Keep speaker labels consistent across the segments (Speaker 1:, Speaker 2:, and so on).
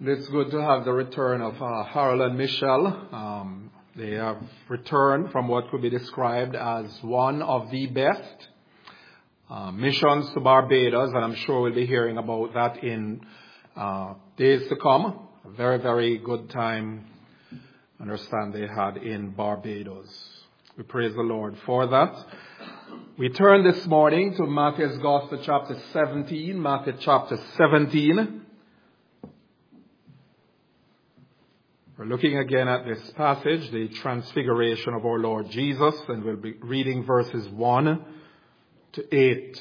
Speaker 1: It's good to have the return of Harold and Michelle. They have returned from what could be described as one of the best missions to Barbados, and I'm sure we'll be hearing about that in days to come. A very, very good time, I understand, they had in Barbados. We praise the Lord for that. We turn this morning to Matthew's Gospel, chapter 17. Matthew chapter 17. We're looking again at this passage, the transfiguration of our Lord Jesus, and we'll be reading verses 1 to 8.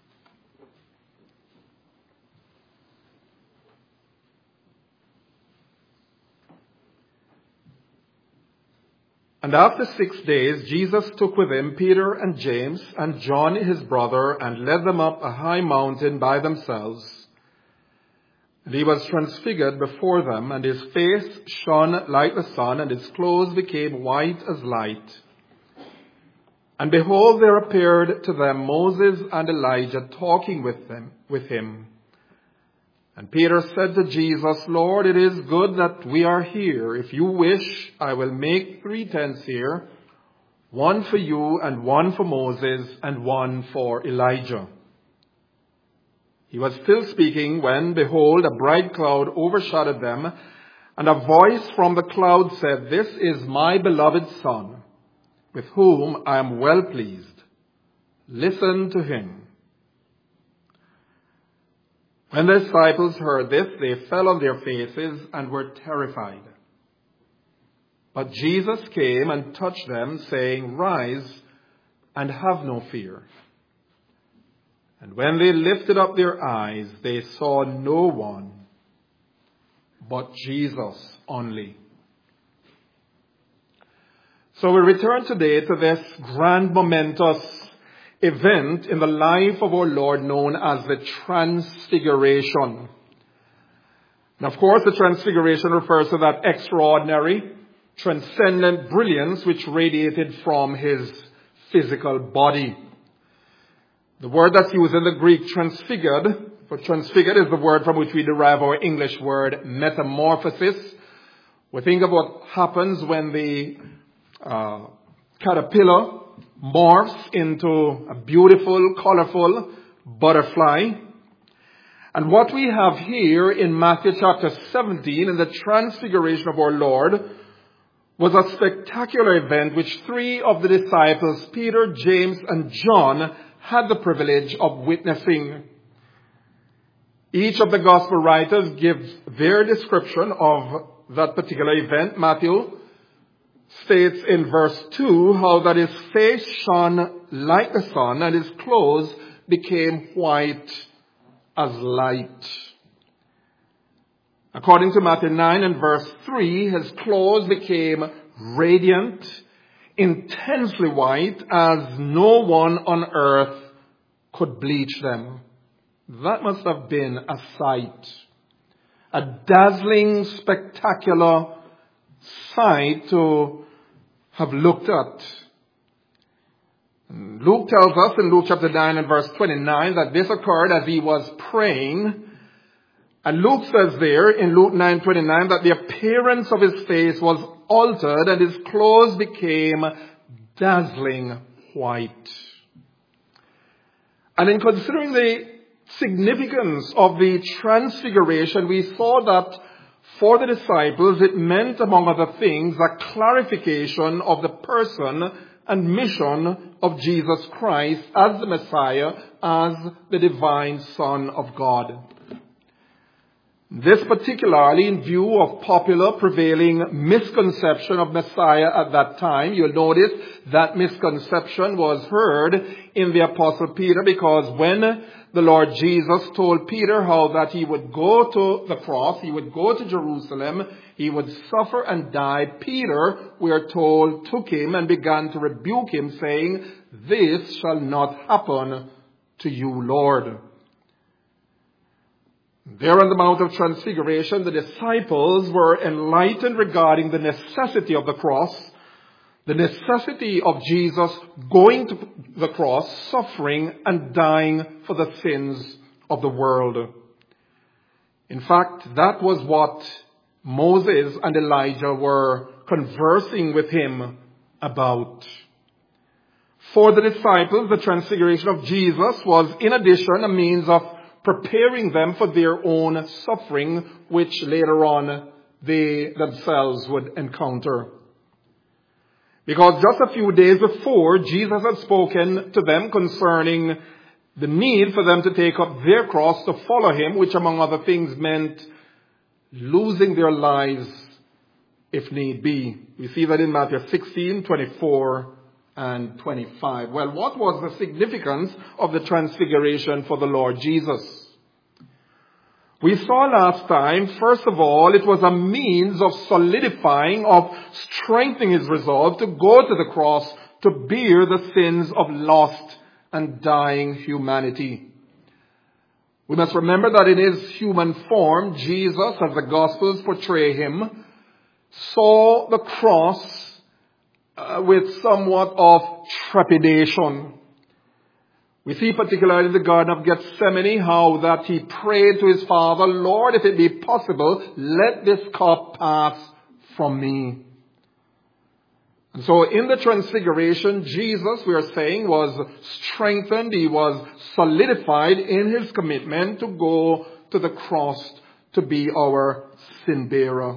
Speaker 1: And after 6 days, Jesus took with him Peter and James and John his brother and led them up a high mountain by themselves. And he was transfigured before them, and his face shone like the sun, and his clothes became white as light. And behold, there appeared to them Moses and Elijah talking with him. And Peter said to Jesus, Lord, it is good that we are here. If you wish, I will make 3 tents here, one for you and one for Moses and one for Elijah. He was still speaking when, behold, a bright cloud overshadowed them, and a voice from the cloud said, This is my beloved Son, with whom I am well pleased. Listen to him. When the disciples heard this, they fell on their faces and were terrified. But Jesus came and touched them, saying, Rise and have no fear. And when they lifted up their eyes, they saw no one but Jesus only. So we return today to this grand momentous event in the life of our Lord known as the Transfiguration. And of course, the Transfiguration refers to that extraordinary, transcendent brilliance which radiated from his physical body. The word that's used in the Greek, transfigured, for transfigured is the word from which we derive our English word metamorphosis. We think of what happens when the caterpillar morphs into a beautiful, colorful butterfly. And what we have here in Matthew chapter 17, in the transfiguration of our Lord, was a spectacular event which 3 of the disciples, Peter, James, and John, had the privilege of witnessing. Each of the gospel writers gives their description of that particular event. Matthew states in verse 2 how that his face shone like the sun and his clothes became white as light. According to Matthew 9 and verse 3, his clothes became radiant, intensely white, as no one on earth could bleach them. That must have been a sight, a dazzling, spectacular sight to have looked at. Luke tells us in Luke chapter 9 and verse 29 that this occurred as he was praying. And Luke says there in Luke 9:29 that the appearance of his face was altered and his clothes became dazzling white. And in considering the significance of the transfiguration, we saw that for the disciples it meant, among other things, a clarification of the person and mission of Jesus Christ as the Messiah, as the divine Son of God. This particularly in view of popular prevailing misconception of Messiah at that time. You'll notice that misconception was heard in the Apostle Peter, because when the Lord Jesus told Peter how that he would go to the cross, he would go to Jerusalem, he would suffer and die, Peter, we are told, took him and began to rebuke him, saying, This shall not happen to you, Lord. There on the Mount of Transfiguration, the disciples were enlightened regarding the necessity of the cross, the necessity of Jesus going to the cross, suffering and dying for the sins of the world. In fact, that was what Moses and Elijah were conversing with him about. For the disciples, the transfiguration of Jesus was in addition a means of preparing them for their own suffering, which later on they themselves would encounter. Because just a few days before, Jesus had spoken to them concerning the need for them to take up their cross to follow him, which among other things meant losing their lives if need be. We see that in Matthew 16, 24 and 25. Well, what was the significance of the transfiguration for the Lord Jesus? We saw last time, first of all, it was a means of solidifying, of strengthening his resolve to go to the cross to bear the sins of lost and dying humanity. We must remember that in his human form, Jesus, as the Gospels portray him, saw the cross with somewhat of trepidation. We see particularly in the Garden of Gethsemane how that he prayed to his Father, Lord, if it be possible, let this cup pass from me. And so in the transfiguration, Jesus, we are saying, was strengthened. He was solidified in his commitment to go to the cross to be our sin bearer.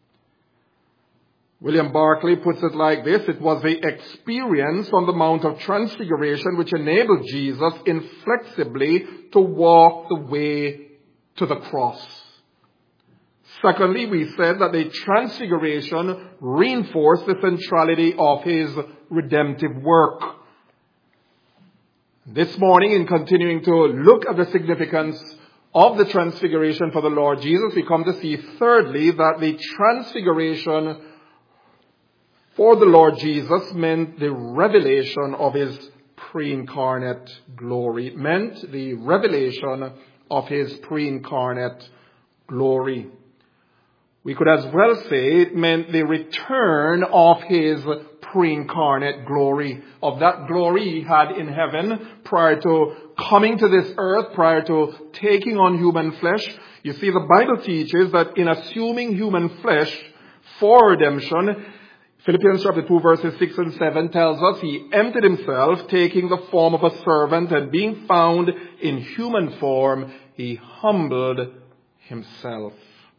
Speaker 1: William Barclay puts it like this: it was the experience on the Mount of Transfiguration which enabled Jesus inflexibly to walk the way to the cross. Secondly, we said that the Transfiguration reinforced the centrality of his redemptive work. This morning, in continuing to look at the significance of the Transfiguration for the Lord Jesus, we come to see thirdly that the Transfiguration for the Lord Jesus meant the revelation of his pre-incarnate glory. It meant the revelation of his pre-incarnate glory. We could as well say it meant the return of his pre-incarnate glory, of that glory he had in heaven prior to coming to this earth, prior to taking on human flesh. You see, the Bible teaches that in assuming human flesh for redemption, Philippians chapter 2 verses 6 and 7 tells us he emptied himself, taking the form of a servant, and being found in human form, he humbled himself.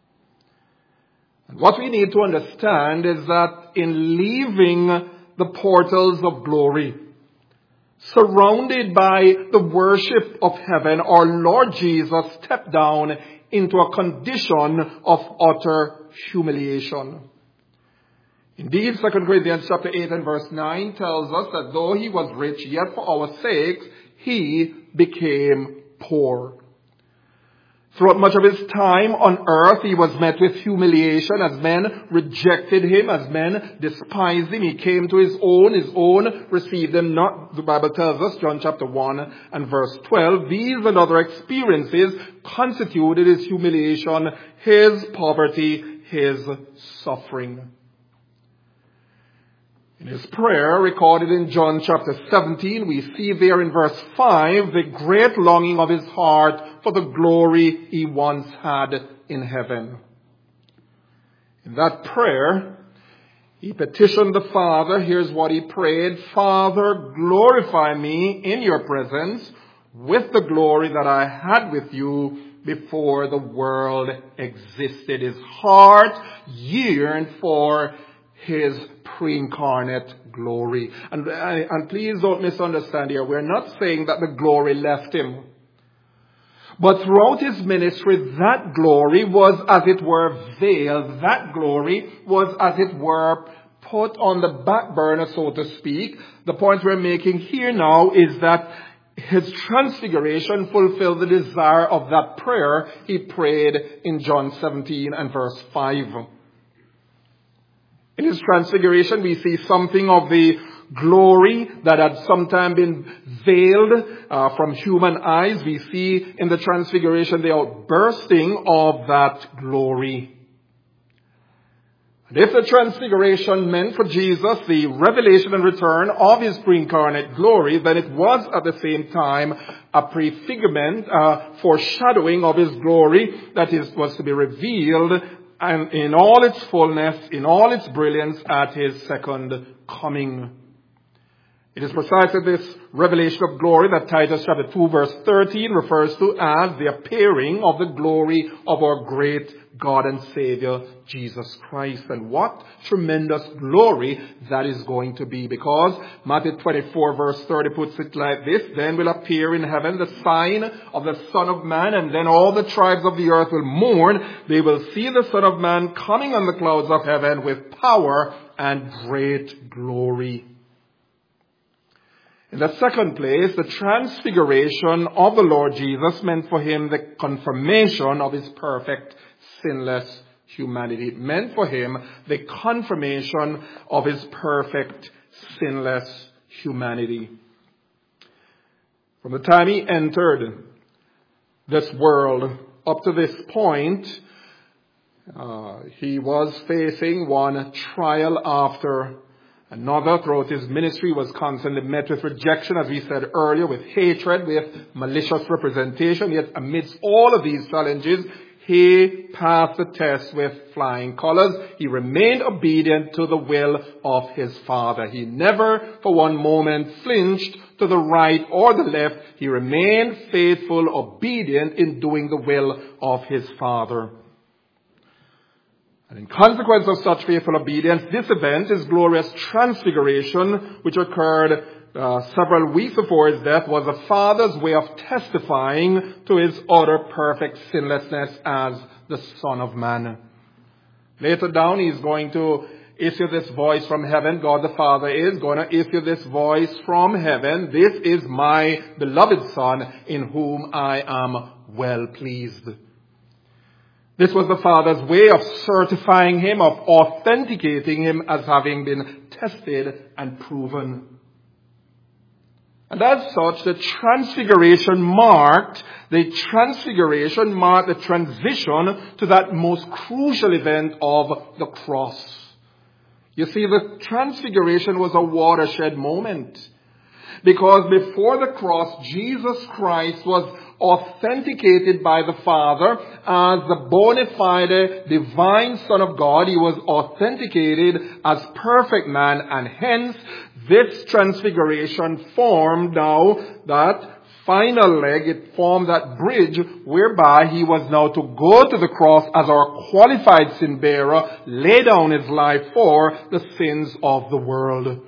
Speaker 1: And what we need to understand is that in leaving the portals of glory, surrounded by the worship of heaven, our Lord Jesus stepped down into a condition of utter humiliation. Indeed, 2 Corinthians chapter 8 and verse 9 tells us that though he was rich, yet for our sakes he became poor. Throughout much of his time on earth, he was met with humiliation as men rejected him, as men despised him. He came to his own received him not, the Bible tells us, John chapter 1 and verse 12. These and other experiences constituted his humiliation, his poverty, his suffering. In his prayer, recorded in John chapter 17, we see there in verse 5 the great longing of his heart for the glory he once had in heaven. In that prayer, he petitioned the Father. Here's what he prayed: Father, glorify me in your presence with the glory that I had with you before the world existed. His heart yearned for his pre-incarnate glory. And please don't misunderstand here. We're not saying that the glory left him. But throughout his ministry, that glory was as it were veiled. That glory was as it were put on the back burner, so to speak. The point we're making here now is that his transfiguration fulfilled the desire of that prayer he prayed in John 17 and verse 5. In his transfiguration, we see something of the glory that had sometime been veiled from human eyes. We see in the transfiguration the outbursting of that glory. And if the transfiguration meant for Jesus the revelation and return of his pre-incarnate glory, then it was at the same time a prefigurement, foreshadowing of his glory that was to be revealed and in all its fullness, in all its brilliance at his second coming. It is precisely this revelation of glory that Titus chapter 2 verse 13 refers to as the appearing of the glory of our great God and Savior, Jesus Christ. And what tremendous glory that is going to be, because Matthew 24 verse 30 puts it like this: then will appear in heaven the sign of the Son of Man, and then all the tribes of the earth will mourn. They will see the Son of Man coming on the clouds of heaven with power and great glory. In the second place, the transfiguration of the Lord Jesus meant for him the confirmation of his perfect, sinless humanity. It meant for him the confirmation of his perfect, sinless humanity. From the time he entered this world up to this point, he was facing one trial after another. Throughout his ministry was constantly met with rejection, as we said earlier, with hatred, with malicious representation. Yet amidst all of these challenges, he passed the test with flying colors. He remained obedient to the will of his Father. He never for one moment flinched to the right or the left. He remained faithful, obedient in doing the will of his Father. And in consequence of such faithful obedience, this event, his glorious transfiguration, which occurred several weeks before his death, was the Father's way of testifying to his utter perfect sinlessness as the Son of Man. Later down, he's going to issue this voice from heaven. God the Father is going to issue this voice from heaven: this is my beloved Son, in whom I am well pleased. This was the Father's way of certifying him, of authenticating him as having been tested and proven. And as such, the transfiguration marked the transition to that most crucial event of the cross. You see, the transfiguration was a watershed moment, because before the cross, Jesus Christ was authenticated by the Father as the bona fide divine Son of God. He was authenticated as perfect man, and hence this transfiguration formed now that final leg. It formed that bridge whereby he was now to go to the cross as our qualified sin bearer, lay down his life for the sins of the world.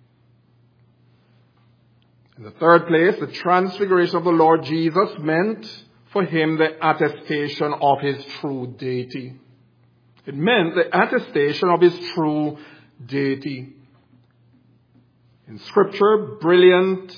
Speaker 1: In the third place, the transfiguration of the Lord Jesus meant for him the attestation of his true deity. It meant the attestation of his true deity. In Scripture, brilliant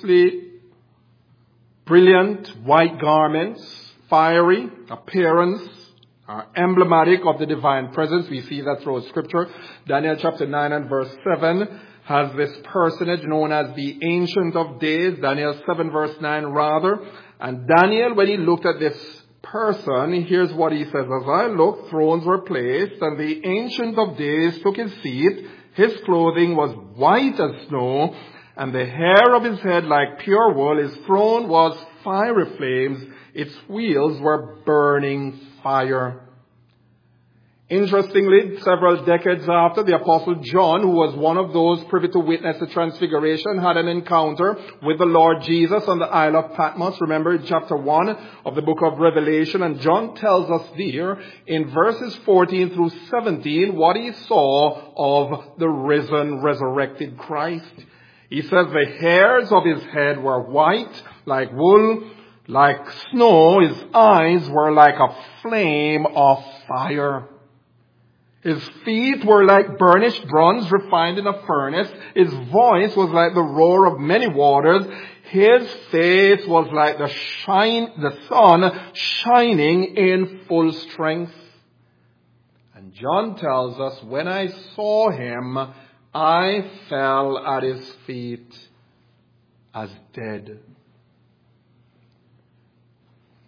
Speaker 1: white garments, fiery appearance, are emblematic of the divine presence. We see that throughout Scripture. Daniel chapter 9 and verse 7 has this personage known as the Ancient of Days. Daniel 7 verse 9 rather. And Daniel, when he looked at this person, here's what he says: as I looked, thrones were placed, and the Ancient of Days took his seat. His clothing was white as snow, and the hair of his head like pure wool. His throne was fiery flames. Its wheels were burning fire. Interestingly, several decades after, the Apostle John, who was one of those privy to witness the transfiguration, had an encounter with the Lord Jesus on the Isle of Patmos. Remember in chapter 1 of the book of Revelation. And John tells us there in verses 14 through 17 what he saw of the risen, resurrected Christ. He says the hairs of his head were white like wool, like snow. His eyes were like a flame of fire. His feet were like burnished bronze refined in a furnace. His voice was like the roar of many waters. His face was like the sun shining in full strength. And John tells us, when I saw him, I fell at his feet as dead.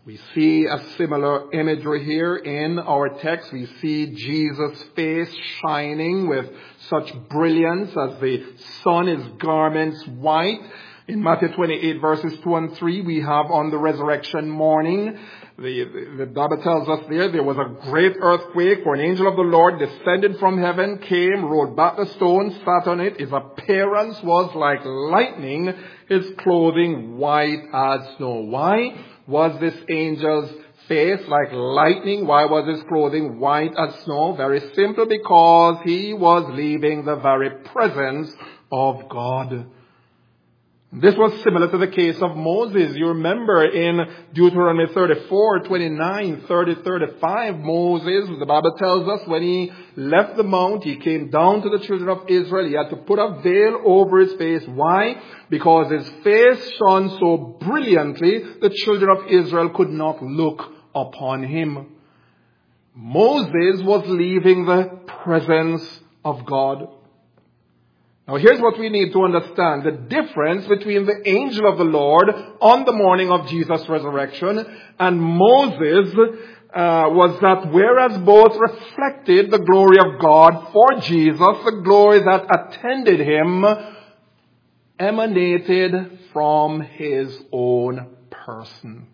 Speaker 1: We see a similar imagery here in our text. We see Jesus' face shining with such brilliance as the sun, his garments white. In Matthew 28 verses 2 and 3, we have on the resurrection morning, the Bible tells us there was a great earthquake where an angel of the Lord descended from heaven, came, rolled back the stone, sat on it. His appearance was like lightning, his clothing white as snow. Why was this angel's face like lightning? Why was his clothing white as snow? Very simple, because he was leaving the very presence of God. This was similar to the case of Moses. You remember in Deuteronomy 34, 29, 30, 35, Moses, the Bible tells us, when he left the mount, he came down to the children of Israel. He had to put a veil over his face. Why? Because his face shone so brilliantly, the children of Israel could not look upon him. Moses was leaving the presence of God. Now here's what we need to understand. The difference between the angel of the Lord on the morning of Jesus' resurrection and Moses was that whereas both reflected the glory of God for Jesus, the glory that attended him emanated from his own person.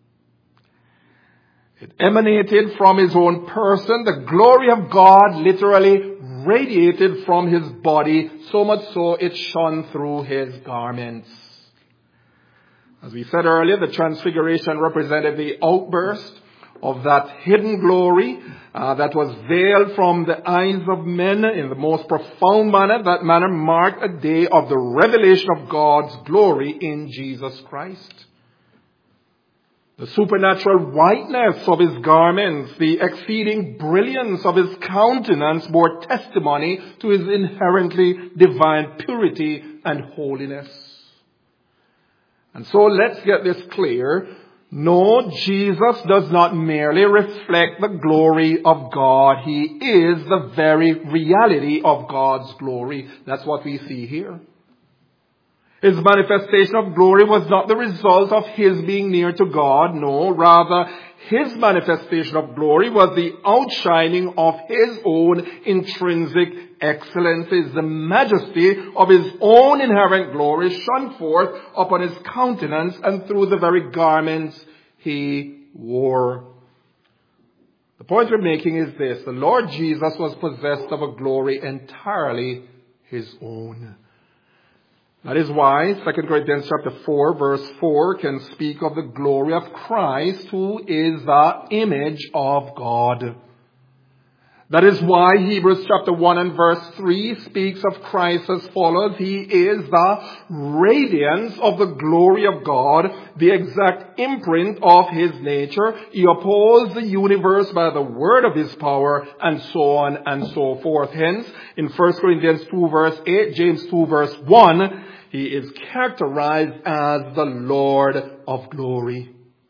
Speaker 1: It emanated from his own person. The glory of God literally radiated from his body, so much so it shone through his garments. As we said earlier, the transfiguration represented the outburst of that hidden glory that was veiled from the eyes of men in the most profound manner. That manner marked a day of the revelation of God's glory in Jesus Christ. The supernatural whiteness of his garments, the exceeding brilliance of his countenance bore testimony to his inherently divine purity and holiness. And so let's get this clear. No, Jesus does not merely reflect the glory of God. He is the very reality of God's glory. That's what we see here. His manifestation of glory was not the result of his being near to God. No, rather, his manifestation of glory was the outshining of his own intrinsic excellences. The majesty of his own inherent glory shone forth upon his countenance and through the very garments he wore. The point we're making is this. The Lord Jesus was possessed of a glory entirely his own. That is why 2 Corinthians chapter 4 verse 4 can speak of the glory of Christ, who is the image of God. That is why Hebrews chapter 1 and verse 3 speaks of Christ as follows. He is the radiance of the glory of God, the exact imprint of his nature. He upholds the universe by the word of his power, and so on and so forth. Hence, in 1 Corinthians 2 verse 8, James 2 verse 1, he is characterized as the Lord of glory.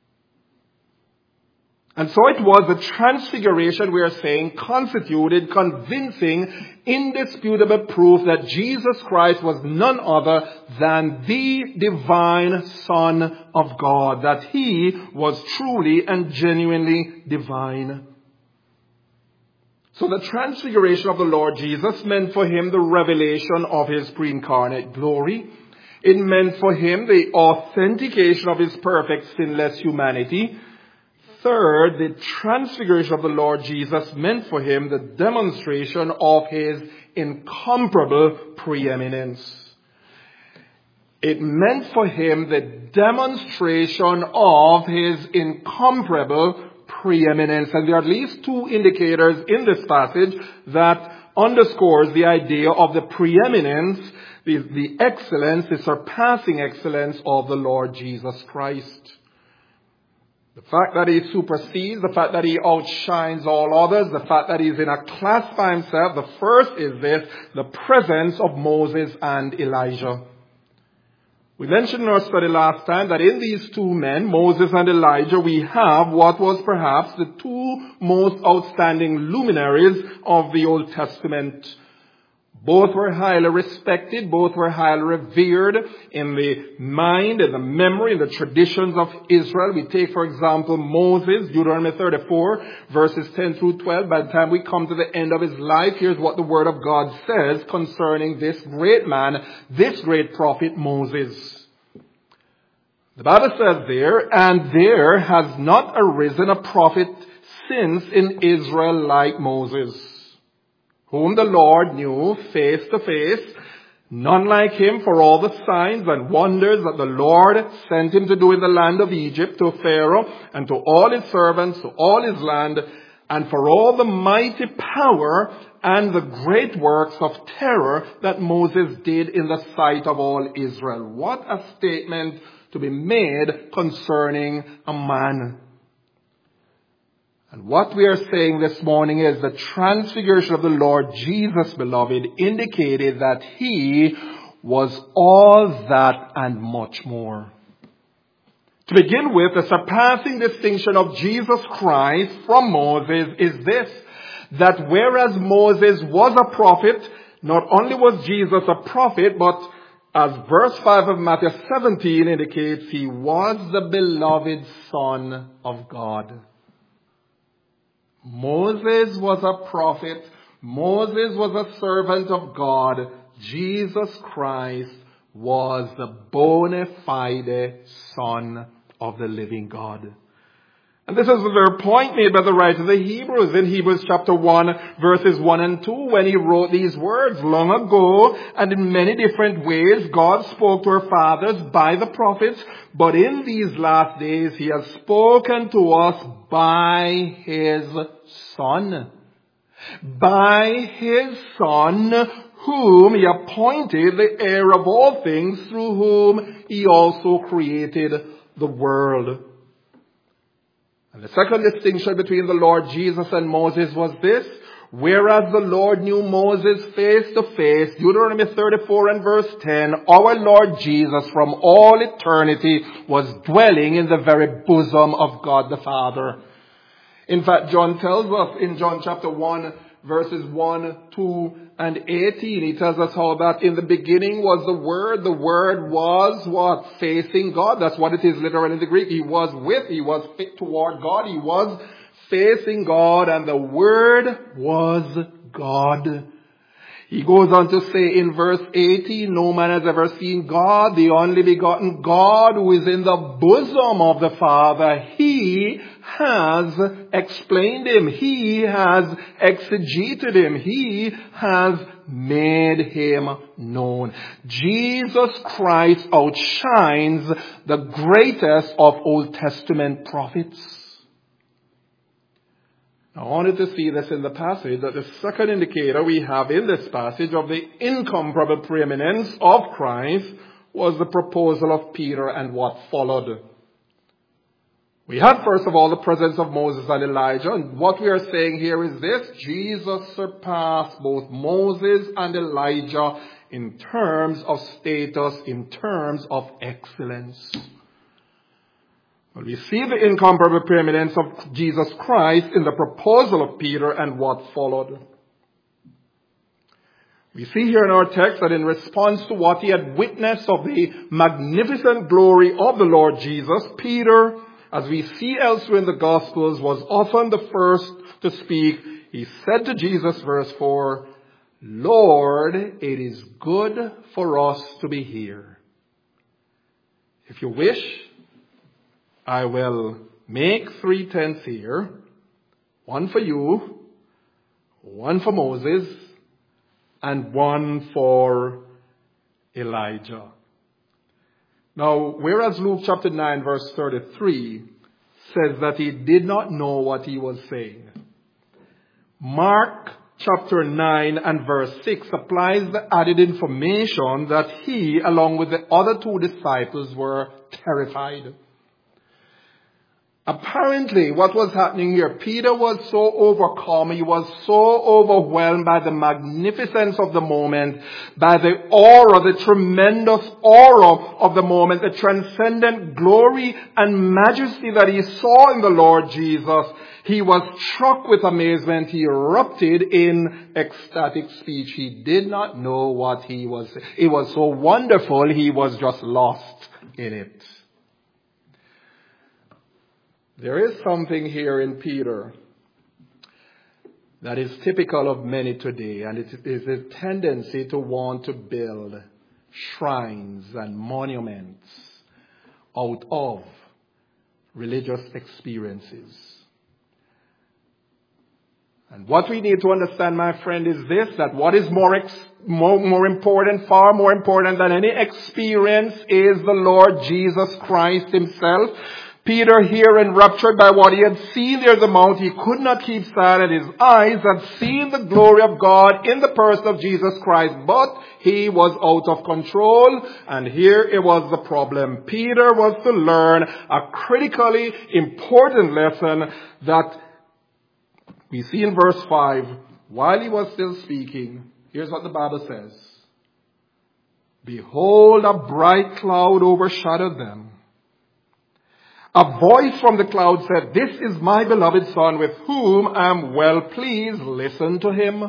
Speaker 1: And so it was the transfiguration, we are saying, constituted convincing, indisputable proof that Jesus Christ was none other than the divine Son of God, that he was truly and genuinely divine. So the transfiguration of the Lord Jesus meant for him the revelation of his pre-incarnate glory. It meant for him the authentication of his perfect sinless humanity. Third, the transfiguration of the Lord Jesus meant for him the demonstration of his incomparable preeminence. It meant for him the demonstration of his incomparable preeminence. And there are at least two indicators in this passage that underscores the idea of the preeminence, the excellence, the surpassing excellence of the Lord Jesus Christ. The fact that he supersedes, the fact that he outshines all others, the fact that he's in a class by himself. The first is this, the presence of Moses and Elijah. We mentioned in our study last time that in these two men, Moses and Elijah, we have what was perhaps the two most outstanding luminaries of the Old Testament. Both were highly respected. Both were highly revered in the mind, in the memory, in the traditions of Israel. We take, for example, Moses, Deuteronomy 34, verses 10 through 12. By the time we come to the end of his life, here's what the Word of God says concerning this great man, this great prophet, Moses. The Bible says there, "And there has not arisen a prophet since in Israel like Moses, whom the Lord knew face to face, none like him for all the signs and wonders that the Lord sent him to do in the land of Egypt, to Pharaoh and to all his servants, to all his land, and for all the mighty power and the great works of terror that Moses did in the sight of all Israel." What a statement to be made concerning a man. And what we are saying this morning is the transfiguration of the Lord Jesus, beloved, indicated that he was all that and much more. To begin with, the surpassing distinction of Jesus Christ from Moses is this, that whereas Moses was a prophet, not only was Jesus a prophet, but as verse 5 of Matthew 17 indicates, he was the beloved Son of God. Moses was a prophet. Moses was a servant of God. Jesus Christ was the bona fide Son of the living God. And this is the very point made by the writer of the Hebrews in Hebrews chapter 1, verses 1 and 2, when he wrote these words. Long ago, and in many different ways, God spoke to our fathers by the prophets, but in these last days he has spoken to us by his Son. By his Son, whom he appointed the heir of all things, through whom he also created the world. And the second distinction between the Lord Jesus and Moses was this: whereas the Lord knew Moses face to face, Deuteronomy 34 and verse 10, our Lord Jesus from all eternity was dwelling in the very bosom of God the Father. In fact, John tells us in John chapter 1, verses 1, 2, and 18, he tells us how that in the beginning was the Word. The Word was what? Facing God. That's what it is literally in the Greek. He was fit toward God. He was facing God, and the Word was God. He goes on to say in verse 18, no man has ever seen God, the only begotten God who is in the bosom of the Father. He has explained him. He has exegeted him. He has made him known. Jesus Christ outshines the greatest of Old Testament prophets. I wanted to see this in the passage, that the second indicator we have in this passage of the incomparable preeminence of Christ was the proposal of Peter and what followed. We had first of all the presence of Moses and Elijah, and what we are saying here is this: Jesus surpassed both Moses and Elijah in terms of status, in terms of excellence. Well, we see the incomparable preeminence of Jesus Christ in the proposal of Peter and what followed. We see here in our text that in response to what he had witnessed of the magnificent glory of the Lord Jesus, Peter, as we see elsewhere in the Gospels, was often the first to speak. He said to Jesus, verse 4, "Lord, it is good for us to be here. If you wish, I will make 3 tents here, one for you, one for Moses, and one for Elijah." Now, whereas Luke chapter 9 verse 33 says that he did not know what he was saying, Mark chapter 9 and verse 6 supplies the added information that he, along with the other 2 disciples, were terrified. Apparently, what was happening here, Peter was so overcome, he was so overwhelmed by the magnificence of the moment, by the aura, the tremendous aura of the moment, the transcendent glory and majesty that he saw in the Lord Jesus. He was struck with amazement. He erupted in ecstatic speech. He did not know what he was saying. It was so wonderful, he was just lost in it. There is something here in Peter that is typical of many today, and it is a tendency to want to build shrines and monuments out of religious experiences. And what we need to understand, my friend, is this, that what is more important, far more important than any experience is the Lord Jesus Christ himself. Peter, here enraptured by what he had seen near the mount, he could not keep silent. His eyes had seen the glory of God in the person of Jesus Christ, but he was out of control, and here it was the problem. Peter was to learn a critically important lesson that we see in verse 5. While he was still speaking, here's what the Bible says. Behold, a bright cloud overshadowed them. A voice from the cloud said, "This is my beloved Son, with whom I am well pleased. Listen to him."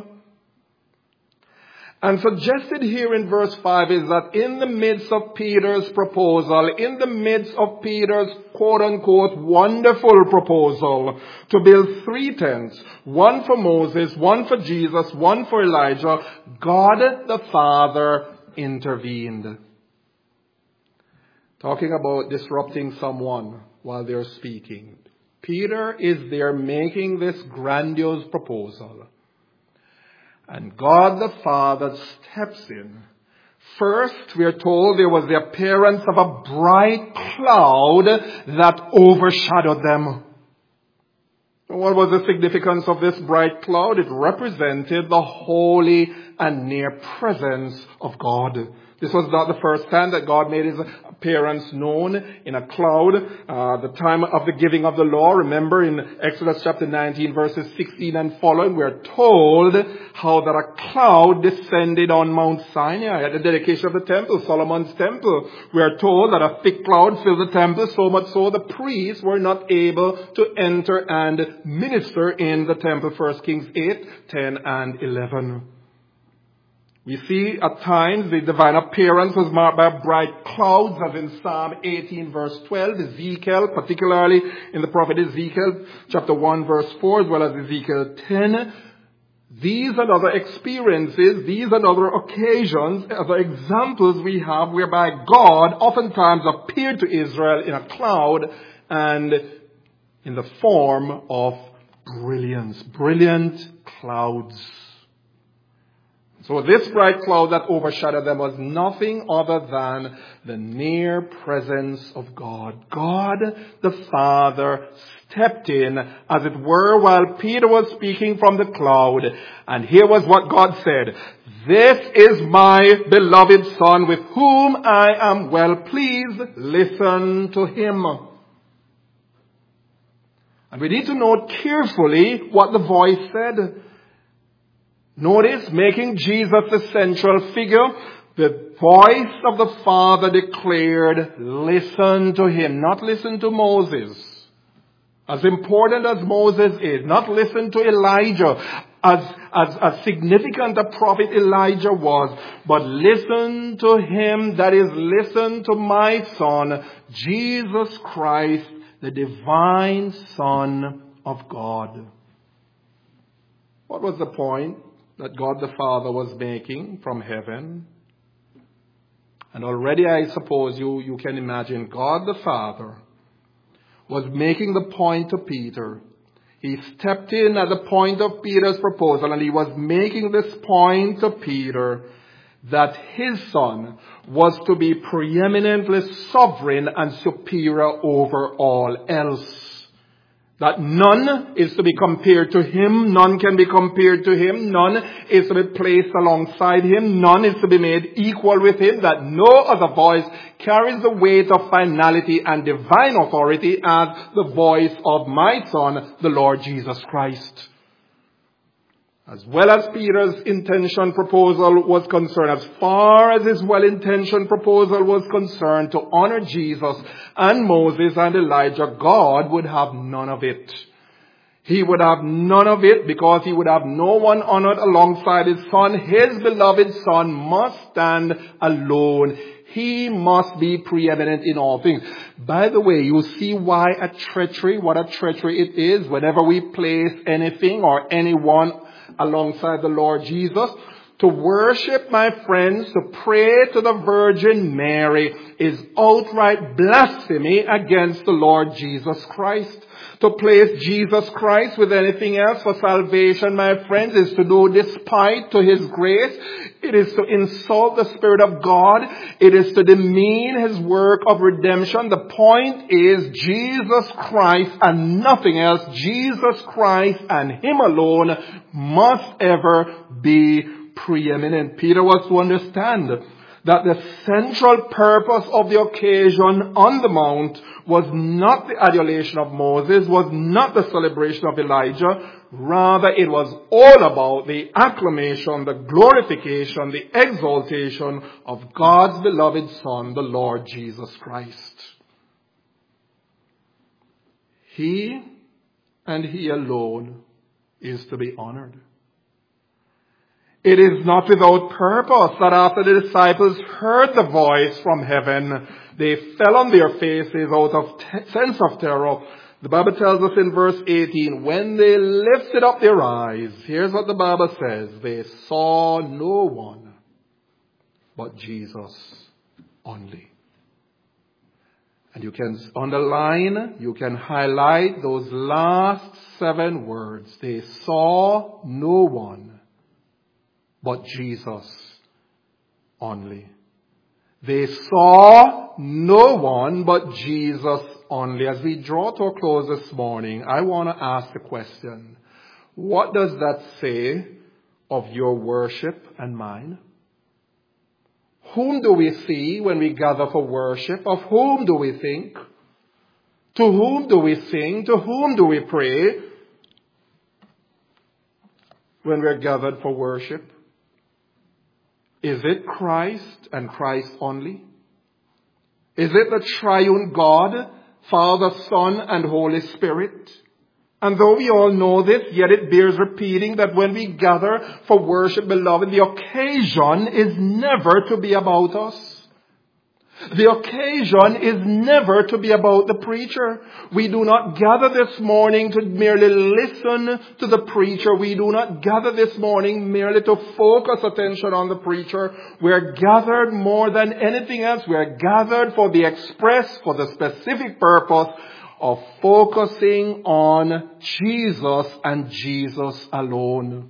Speaker 1: And suggested here in verse 5 is that in the midst of Peter's proposal, in the midst of Peter's quote-unquote wonderful proposal to build 3 tents, one for Moses, one for Jesus, one for Elijah, God the Father intervened. Talking about disrupting someone while they're speaking. Peter is there making this grandiose proposal. And God the Father steps in. First, we are told there was the appearance of a bright cloud that overshadowed them. What was the significance of this bright cloud? It represented the holy and near presence of God. This was not the first time that God made his appearance known in a cloud. The time of the giving of the law, remember in Exodus chapter 19 verses 16 and following, we are told how that a cloud descended on Mount Sinai at the dedication of the temple, Solomon's temple. We are told that a thick cloud filled the temple, so much so the priests were not able to enter and minister in the temple. 1 Kings 8, 10 and 11. We see at times the divine appearance was marked by bright clouds, as in Psalm 18 verse 12, Ezekiel, particularly in the prophet Ezekiel, chapter 1 verse 4, as well as Ezekiel 10. These and other experiences, these and other occasions, other examples we have whereby God oftentimes appeared to Israel in a cloud and in the form of brilliance, brilliant clouds. So this bright cloud that overshadowed them was nothing other than the near presence of God. God the Father stepped in, as it were, while Peter was speaking from the cloud. And here was what God said. "This is my beloved Son, with whom I am well pleased. Listen to him." And we need to note carefully what the voice said. Notice, making Jesus the central figure, the voice of the Father declared, "Listen to him." Not listen to Moses. As important as Moses is, not listen to Elijah, as significant a prophet Elijah was, but listen to him, that is, listen to my Son, Jesus Christ, the divine Son of God. What was the point that God the Father was making from heaven? And already I suppose you can imagine God the Father was making the point to Peter. He stepped in at the point of Peter's proposal, and he was making this point to Peter that his Son was to be preeminently sovereign and superior over all else. That none is to be compared to him. None can be compared to him. None is to be placed alongside him. None is to be made equal with him. That no other voice carries the weight of finality and divine authority as the voice of my Son, the Lord Jesus Christ. As well as Peter's intention proposal was concerned, as far as his well-intentioned proposal was concerned to honor Jesus and Moses and Elijah, God would have none of it. He would have none of it because he would have no one honored alongside his Son. His beloved Son must stand alone. He must be preeminent in all things. By the way, you see what a treachery it is whenever we place anything or anyone alongside the Lord Jesus. To worship, my friends, to pray to the Virgin Mary is outright blasphemy against the Lord Jesus Christ. To place Jesus Christ with anything else for salvation, my friends, is to do despite to his grace. It is to insult the Spirit of God. It is to demean his work of redemption. The point is Jesus Christ and nothing else. Jesus Christ and him alone must ever be preeminent. Peter was to understand that the central purpose of the occasion on the mount was not the adulation of Moses, was not the celebration of Elijah. Rather, it was all about the acclamation, the glorification, the exaltation of God's beloved Son, the Lord Jesus Christ. He and he alone is to be honored. It is not without purpose that after the disciples heard the voice from heaven, they fell on their faces out of sense of terror. The Bible tells us in verse 18, when they lifted up their eyes, here's what the Bible says, they saw no one but Jesus only. And you can underline, you can highlight those last 7 words. They saw no one but Jesus only. They saw no one but Jesus only. As we draw to a close this morning, I want to ask the question, what does that say of your worship and mine? Whom do we see when we gather for worship? Of whom do we think? To whom do we sing? To whom do we pray when we're gathered for worship? Is it Christ and Christ only? Is it the triune God, Father, Son, and Holy Spirit? And though we all know this, yet it bears repeating that when we gather for worship, beloved, the occasion is never to be about us. The occasion is never to be about the preacher. We do not gather this morning to merely listen to the preacher. We do not gather this morning merely to focus attention on the preacher. We are gathered more than anything else. We are gathered for the specific purpose of focusing on Jesus and Jesus alone.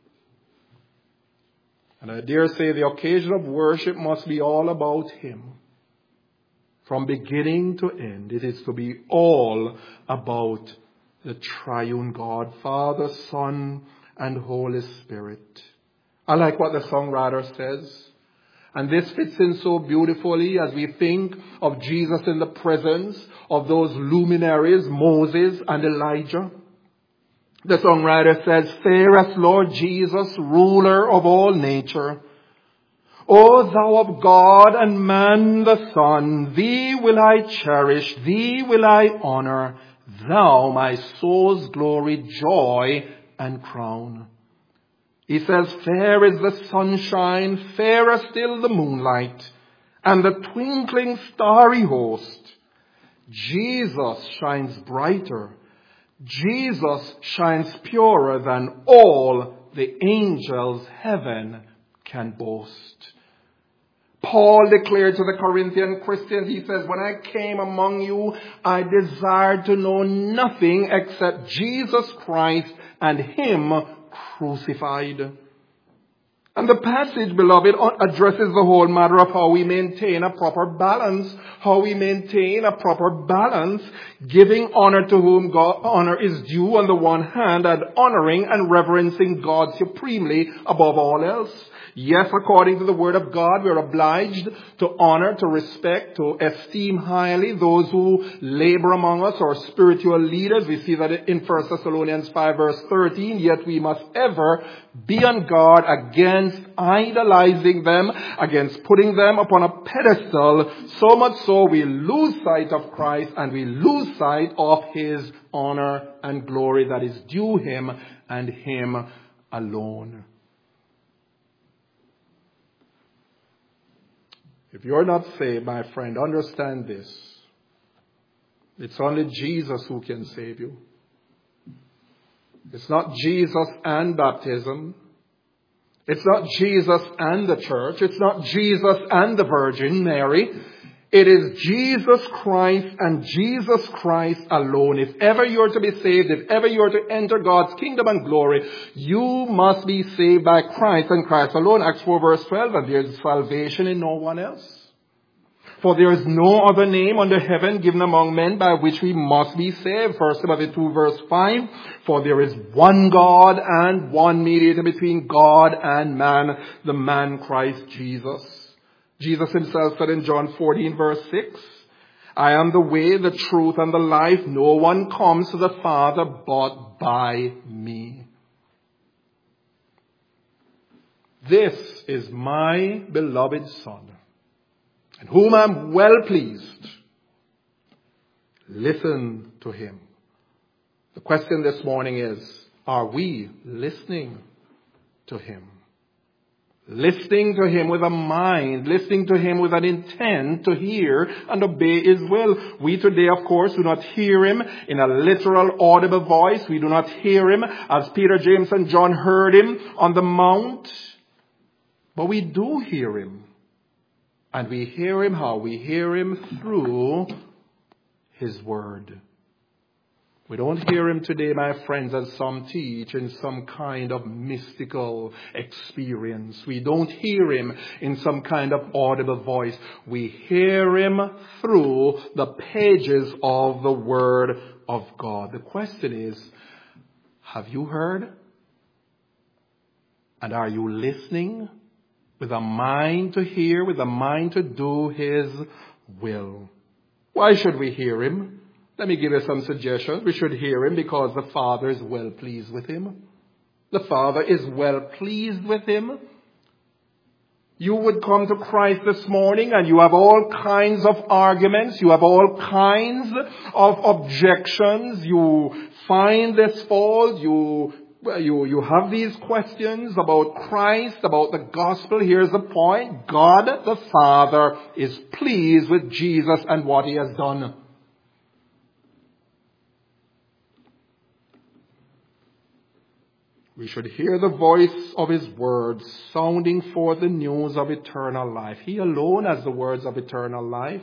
Speaker 1: And I dare say the occasion of worship must be all about him. From beginning to end, it is to be all about the triune God, Father, Son, and Holy Spirit. I like what the songwriter says. And this fits in so beautifully as we think of Jesus in the presence of those luminaries, Moses and Elijah. The songwriter says, fairest Lord Jesus, ruler of all nature, O thou of God and man the Son, thee will I cherish, thee will I honor, thou my soul's glory, joy, and crown. He says, fair is the sunshine, fairer still the moonlight, and the twinkling starry host. Jesus shines brighter, Jesus shines purer than all the angels heaven can boast. Paul declared to the Corinthian Christians, he says, when I came among you, I desired to know nothing except Jesus Christ and him crucified. And the passage, beloved, addresses the whole matter of how we maintain a proper balance, giving honor to whom honor is due on the one hand, and honoring and reverencing God supremely above all else. Yes, according to the Word of God, we are obliged to honor, to respect, to esteem highly those who labor among us, our spiritual leaders. We see that in 1 Thessalonians 5 verse 13. Yet we must ever be on guard against idolizing them, against putting them upon a pedestal, so much so we lose sight of Christ and we lose sight of His honor and glory that is due Him and Him alone. If you're not saved, my friend, understand this. It's only Jesus who can save you. It's not Jesus and baptism. It's not Jesus and the church. It's not Jesus and the Virgin Mary. It is Jesus Christ and Jesus Christ alone. If ever you're to be saved, if ever you're to enter God's kingdom and glory, you must be saved by Christ and Christ alone. Acts 4 verse 12, and there is salvation in no one else. For there is no other name under heaven given among men by which we must be saved. 1 Timothy 2 verse 5, for there is one God and one mediator between God and man, the man Christ Jesus. Jesus himself said in John 14 verse 6, I am the way, the truth, and the life. No one comes to the Father but by me. This is my beloved Son, in whom I am well pleased. Listen to him. The question this morning is, are we listening to him? Listening to him with a mind, listening to him with an intent to hear and obey his will. We today, of course, do not hear him in a literal audible voice. We do not hear him as Peter, James, and John heard him on the mount. But we do hear him. And we hear him how? We hear him through his word. We don't hear him today, my friends, as some teach in some kind of mystical experience. We don't hear him in some kind of audible voice. We hear him through the pages of the Word of God. The question is, have you heard? And are you listening with a mind to hear, with a mind to do his will? Why should we hear him? Let me give you some suggestions. We should hear him because the Father is well pleased with him. The Father is well pleased with him. You would come to Christ this morning and you have all kinds of arguments. You have all kinds of objections. You find this fault. You have these questions about Christ, about the gospel. Here's the point. God the Father is pleased with Jesus and what he has done. We should hear the voice of his words sounding forth the news of eternal life. He alone has the words of eternal life.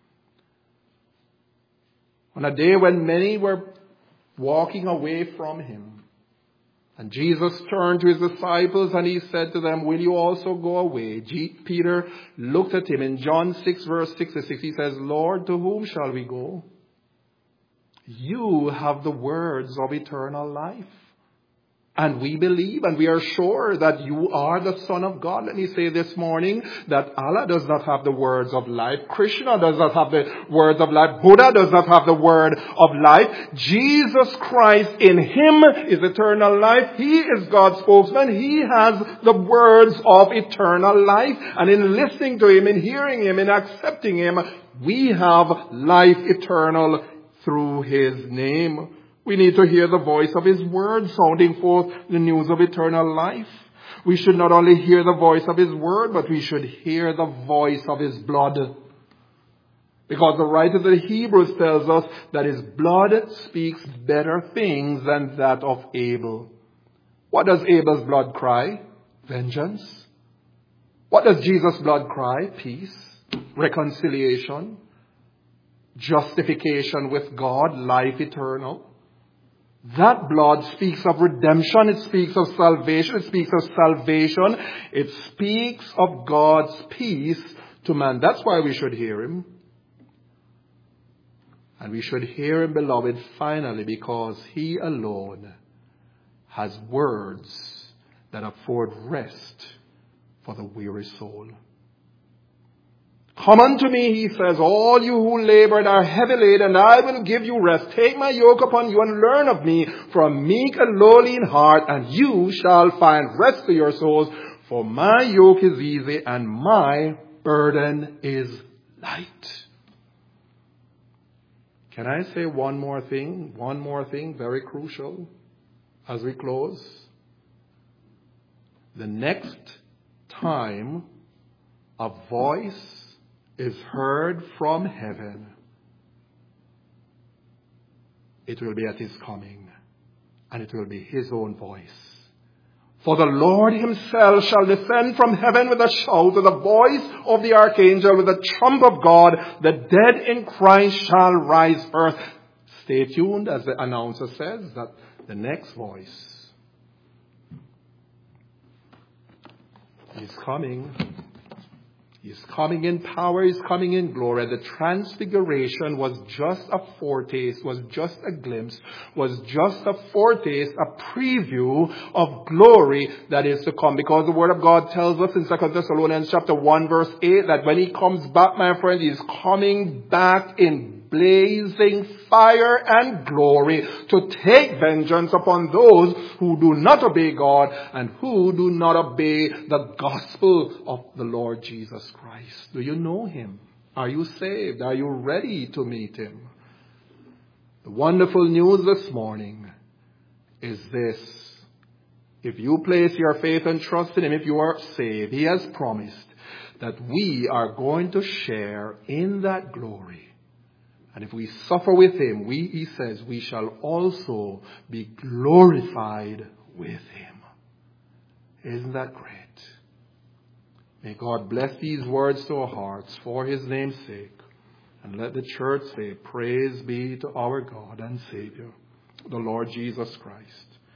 Speaker 1: On a day when many were walking away from him, and Jesus turned to his disciples and he said to them, will you also go away? Peter looked at him. In John 6 verse 66, he says, Lord, to whom shall we go? You have the words of eternal life. And we believe and we are sure that you are the Son of God. Let me say this morning that Allah does not have the words of life. Krishna does not have the words of life. Buddha does not have the word of life. Jesus Christ, in him is eternal life. He is God's spokesman. He has the words of eternal life. And in listening to him, in hearing him, in accepting him, we have life eternal through his name. We need to hear the voice of his word sounding forth the news of eternal life. We should not only hear the voice of his word, but we should hear the voice of his blood. Because the writer of the Hebrews tells us that his blood speaks better things than that of Abel. What does Abel's blood cry? Vengeance. What does Jesus' blood cry? Peace, reconciliation, justification with God, life eternal. That blood speaks of redemption. It speaks of salvation. It speaks of salvation. It speaks of God's peace to man. That's why we should hear him. And we should hear him, beloved, finally, because he alone has words that afford rest for the weary soul. Come unto me, he says, all you who labor and are heavy laden, and I will give you rest. Take my yoke upon you and learn of me, for I am meek and lowly in heart, and you shall find rest to your souls. For my yoke is easy and my burden is light. Can I say one more thing, very crucial, as we close? The next time a voice is heard from heaven, it will be at his coming, and it will be his own voice. For the Lord himself shall descend from heaven with a shout, with the voice of the archangel, with the trump of God. The dead in Christ shall rise first. Stay tuned, as the announcer says, that the next voice is coming. He's coming in power. He's coming in glory. The transfiguration was just a foretaste, was just a glimpse, was just a foretaste, a preview of glory that is to come. Because the Word of God tells us in 2 Thessalonians chapter 1 verse 8 that when he comes back, my friend, he's coming back in blazing fire and glory to take vengeance upon those who do not obey God and who do not obey the gospel of the Lord Jesus Christ. Do you know him? Are you saved? Are you ready to meet him? The wonderful news this morning is this. If you place your faith and trust in him, if you are saved, he has promised that we are going to share in that glory. And if we suffer with him, he says, we shall also be glorified with him. Isn't that great? May God bless these words to our hearts for his name's sake. And let the church say, praise be to our God and Savior, the Lord Jesus Christ.